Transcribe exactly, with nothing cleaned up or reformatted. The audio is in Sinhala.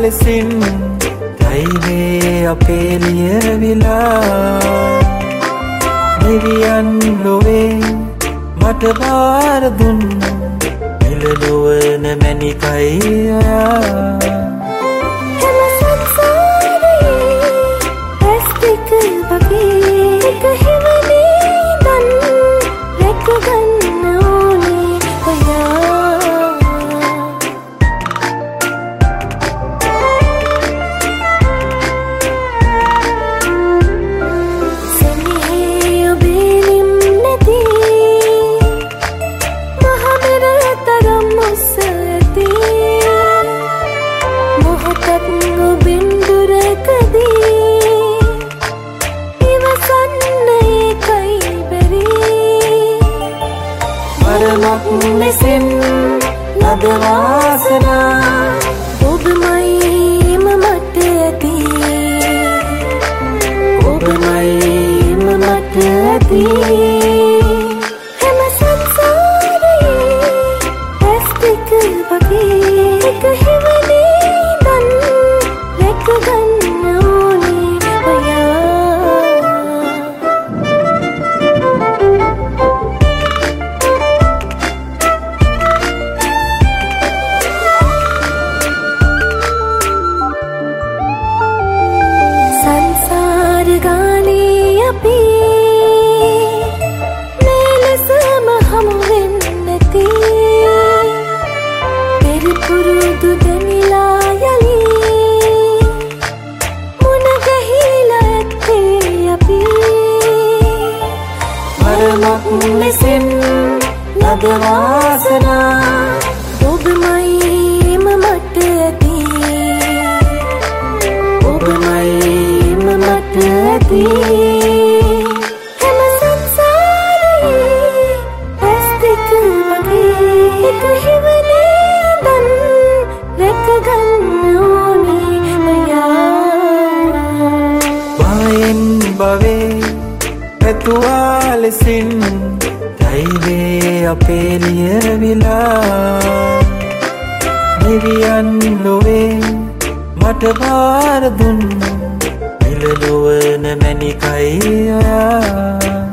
ලෙසින් දෛවේ අපේ ලියවිලා දෙවියන් ලොවේ මට බාර දුන්න මිල නොවන මැණිකයි ඔයා හැම සංසාරේ ඇස් දෙක වගේ එක හිමනේ දන් රැක ගන්න ඕනේ ඔයා සෙනෙහේ ඔබේ නිම් නැති මහමෙර තරම් මුස්ස ඇති මොහොතක් ඔබෙන් දුරකදී ඉවසන්න ඒකයි බැරි වරමක් ලෙසින් ලද වාසනා ඔබමයිම මට ඇති ඔබමයිම මට ඇති හැම සංසාරේ ඇස් දෙක වගේ එක හිමනේ දන් රැක ගන්න ඕනේ ඔයා සංසාර ගානේ අපි මේ ලෙසම හමු වෙන්නේ නැති පෙරපුරුදු දෙමිලා යලි මුණ ගැහිලා ඇත්තේ අපි වරමක් ලෙසින් ලද වාසනා ඔබමයිම මට ඇති ඔබමයිම මට ඇති හැම සංසාරේ ඇස් දෙක වගේ එක හිමනේ දන් රැක ගන්න ඕනේ ඔයා බයෙන් බවේ පැතුවා ලෙසින් දෛවේ අපේ ලියවිලා දෙවියන් ලොවේ මට බාර දුන්න මිල නොවන මැණිකයි ඔයා